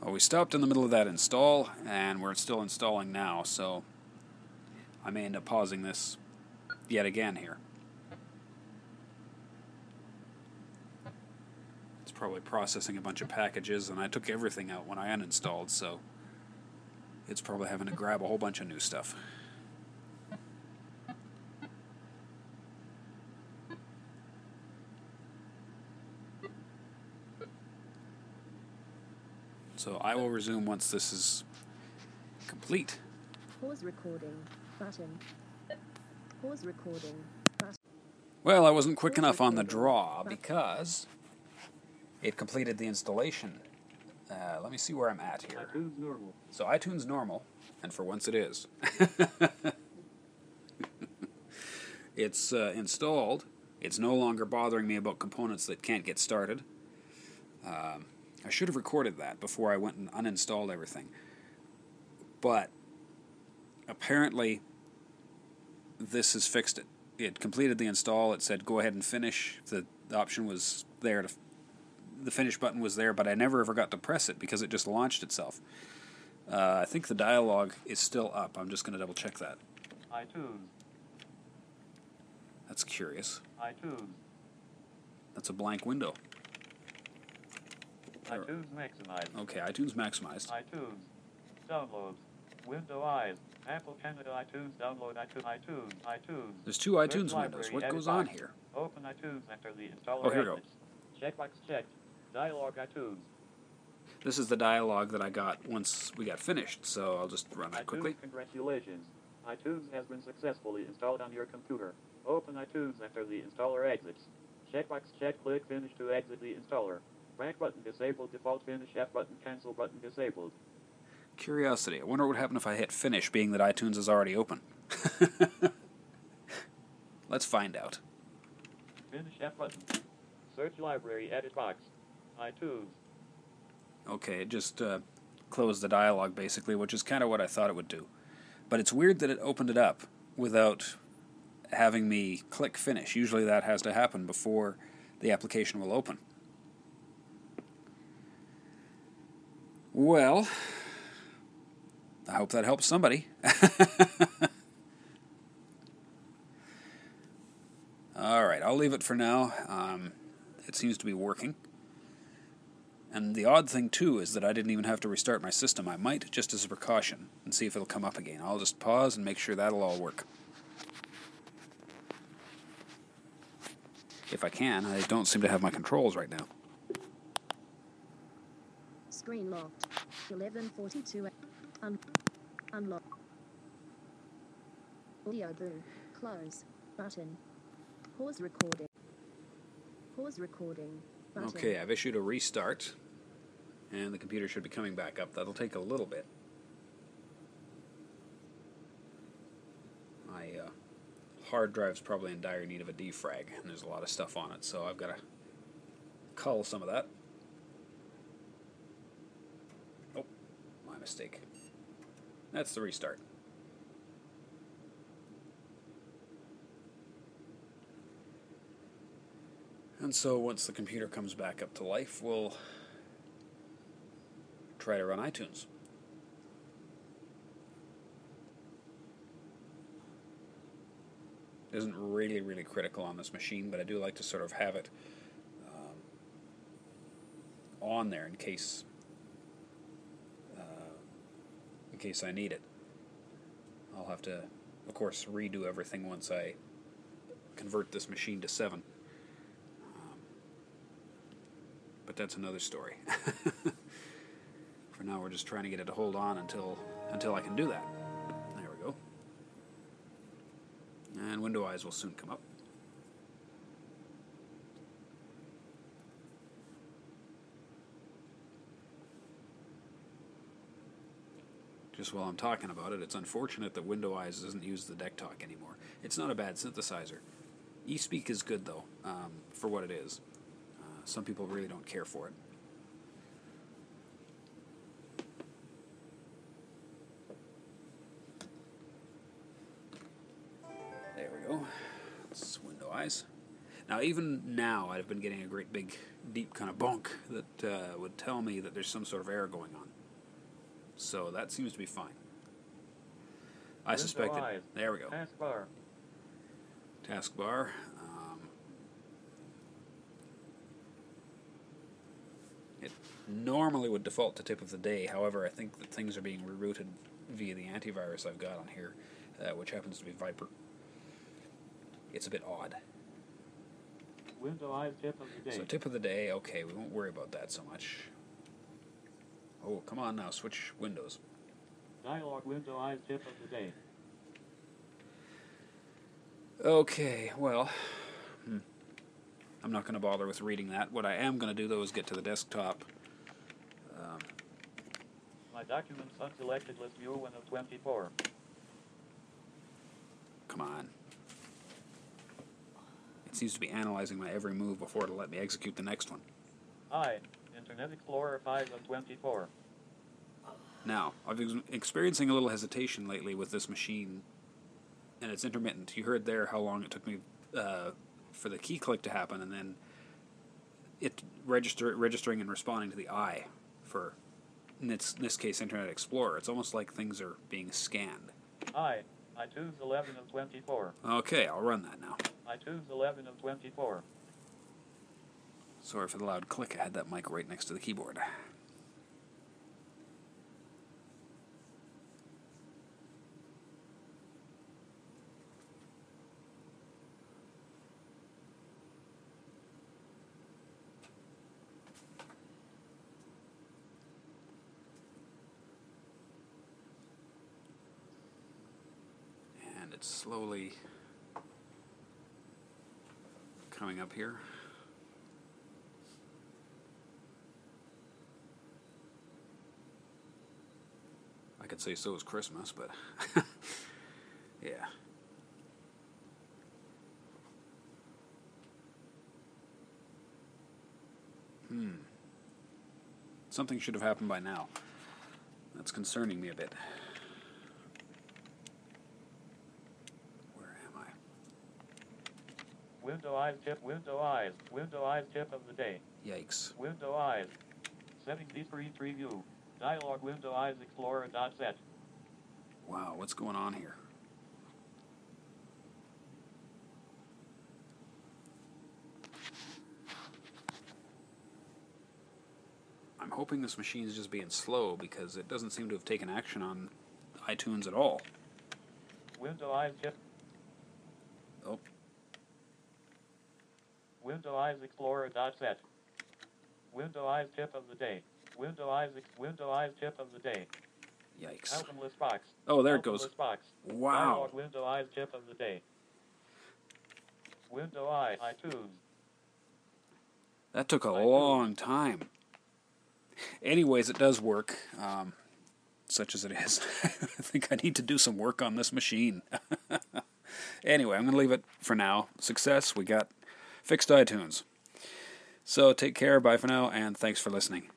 Well, we stopped in the middle of that install, and we're still installing now, so I may end up pausing this yet again here. It's probably processing a bunch of packages, and I took everything out when I uninstalled, so it's probably having to grab a whole bunch of new stuff. So I will resume once this is complete. Pause recording button. Pause recording button. Well, I wasn't quick enough on the draw because it completed the installation. Let me see where I'm at here. iTunes normal. So iTunes normal, and for once it is. It's installed. It's no longer bothering me about components that can't get started. I should have recorded that before I went and uninstalled everything. But apparently this has fixed it. It completed the install. It said go ahead and finish. The option was there. The finish button was there, but I never ever got to press it because it just launched itself. I think the dialog is still up. I'm just going to double check that. iTunes. That's curious. iTunes. That's a blank window. iTunes maximized. Okay, iTunes maximized. iTunes. Downloads. Window Eyes. Apple Canada iTunes. Download iTunes. iTunes. There's two iTunes Search windows. library, What edit goes on box. here? Open iTunes. Enter the installer. Oh, here we go. exits. Checkbox checked. Dialog iTunes. This is the dialogue that I got once we got finished, so I'll just run that quickly. iTunes, congratulations. iTunes has been successfully installed on your computer. Open iTunes. Enter the installer exits. Checkbox check. Click finish to exit the installer. Back button disabled. Default finish. F button. Cancel button disabled. Curiosity. I wonder what would happen if I hit finish, being that iTunes is already open. Let's find out. Finish F button. Search library. Edit box. iTunes. Okay, it just closed the dialog basically, which is kind of what I thought it would do. But it's weird that it opened it up without having me click finish. Usually that has to happen before the application will open. Well, I hope that helps somebody. Alright, I'll leave it for now. It seems to be working. And the odd thing, too, is that I didn't even have to restart my system. I might, just as a precaution, and see if it'll come up again. I'll just pause and make sure that'll all work. If I can. I don't seem to have my controls right now. Screen locked. 11:42. Unlock. Audio boom. Close. Button. Pause recording. Pause recording. Button. Okay, I've issued a restart, and the computer should be coming back up. That'll take a little bit. My hard drive's probably in dire need of a defrag, and there's a lot of stuff on it, so I've got to cull some of that. Oh, my mistake. That's the restart. And so once the computer comes back up to life, we'll try to run iTunes. It isn't really critical on this machine, but I do like to sort of have it on there in case I need it. I'll have to, of course, redo everything once I convert this machine to 7. But that's another story. For now, we're just trying to get it to hold on until I can do that. There we go. And Window Eyes will soon come up. Just while I'm talking about it, it's unfortunate that Window Eyes doesn't use the Deck Talk anymore. It's not a bad synthesizer. eSpeak is good, though, for what it is. Some people really don't care for it. There we go. It's Window Eyes. Now, even now, I've been getting a great big, deep kind of bonk that would tell me that there's some sort of error going on. So that seems to be fine. I Window suspected. eyes. There we go. Taskbar. Taskbar. It normally would default to tip of the day. However, I think that things are being rerouted via the antivirus I've got on here, which happens to be Viper. It's a bit odd. Window eyes tip of the day. So tip of the day, okay, we won't worry about that so much. Oh, come on now, switch windows. Dialog window eyes tip of the day. Okay, well, I'm not going to bother with reading that. What I am going to do, though, is get to the desktop. My documents unselected list view 1 of 24. Come on. It seems to be analyzing my every move before it'll let me execute the next one. Internet Explorer 5 of 24. Now, I've been experiencing a little hesitation lately with this machine, and it's intermittent. You heard there how long it took me for the key click to happen, and then it registering and responding to the eye for, in this case, Internet Explorer. It's almost like things are being scanned. iTunes 11 of 24. Okay, I'll run that now. iTunes 11 of 24. Sorry for the loud click. I had that mic right next to the keyboard. And it's slowly coming up here. I could say so is Christmas, but yeah. Something should have happened by now. That's concerning me a bit. Where am I? Window eyes tip tip of the day. Yikes. Window eyes. Settings discrete preview. Dialog window eyes explorer dot set. Wow, what's going on here? I'm hoping this machine is just being slow because it doesn't seem to have taken action on iTunes at all. Window eyes tip. Oh, Window eyes explorer dot set. Window eyes tip of the day. Window eyes tip of the day. yikes. Album list box. Oh, there it Album goes. list box. Wow. Dialog window eyes tip of the day. Window eye iTunes. That took a long time. Anyways, it does work, such as it is. I think I need to do some work on this machine. Anyway, I'm going to leave it for now. Success, we got fixed iTunes. So take care, bye for now, and thanks for listening.